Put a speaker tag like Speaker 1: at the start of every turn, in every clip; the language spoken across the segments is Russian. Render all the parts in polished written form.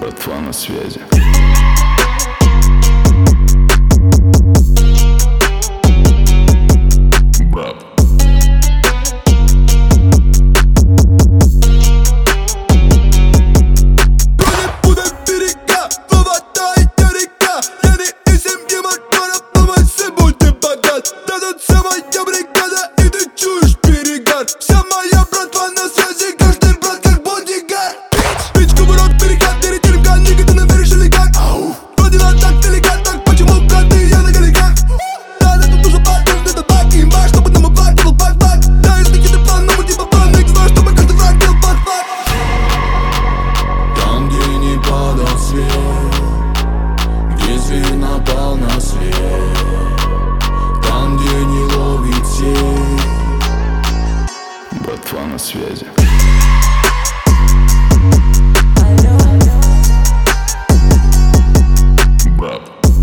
Speaker 1: Братва на связи. Брат.
Speaker 2: Где зверь напал на след, там, где не ловит сеть.
Speaker 1: Братва на связи. Брат.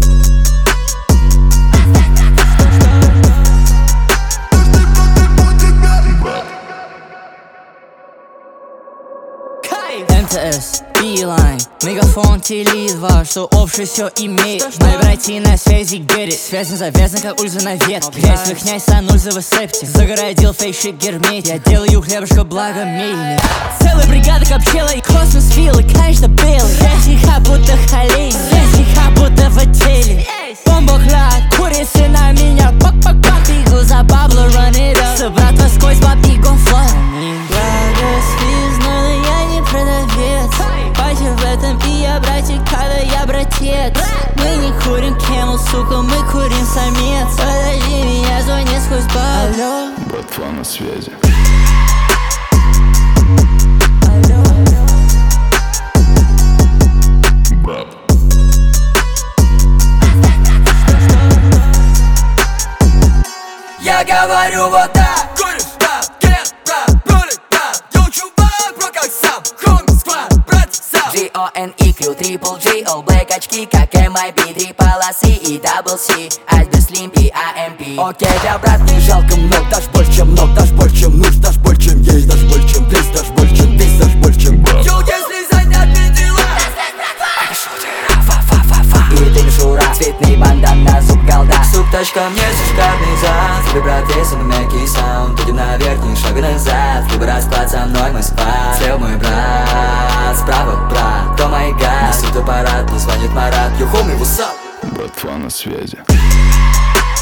Speaker 3: МТС, Билайн, мегафон, Теле2, что общее все имеет. Мои братья на связи, get it. Связь не завязана, как ульза на ветке. Грязь в князь, санульзовый септик. Загородил фейшик герметик. Я делаю хлебушка, благо мельник. Целая бригада копчела и космос филы, конечно белый. Связиха будто холей, связиха будто в отеле. Бомбоклад, курицы на меня, пак-пак-пак. И глаза бабла, run it up. Собрат восквозь, баб и гонфлот. Благо связной, но я не продавец. Пати в этом и я братик, когда я братец. Мы не курим Camel, сука, мы курим самец. Подожди, меня звонит сквозь бар. Алло.
Speaker 1: Братва на связи.
Speaker 3: Алло.
Speaker 1: Брат.
Speaker 4: Я говорю вот так. Говоришь, брат, get, брат, ролик, брат. Йоу, чувак, бро, как сам. Хонг, сквад, брат, сам. G-O-N-E-Q, Triple G, All Black очки, как MIB. 3 полосы и Double C, Альберт Слим и AMP. Окей, да, брат, не жалко много. Дашь больше, чем много, дашь больше, чем нужно. Дашь больше, чем есть, дашь больше, чем 10. Дашь больше, чем 10, дашь больше, чем брат. Йоу, если заняты дела. И ты мишура, цветный бандан на зуб голда. Суп, тачка, мне шикарный зад. Тебе, брат, есть он мягкий саунд. Идем наверх, не шага назад. Либо расклад со мной, мы спать. Слева мой брат, справа брат. О май гад, несут аппарат, мне звонит Марат. Йо, homie, what's up?
Speaker 1: Братва на связи.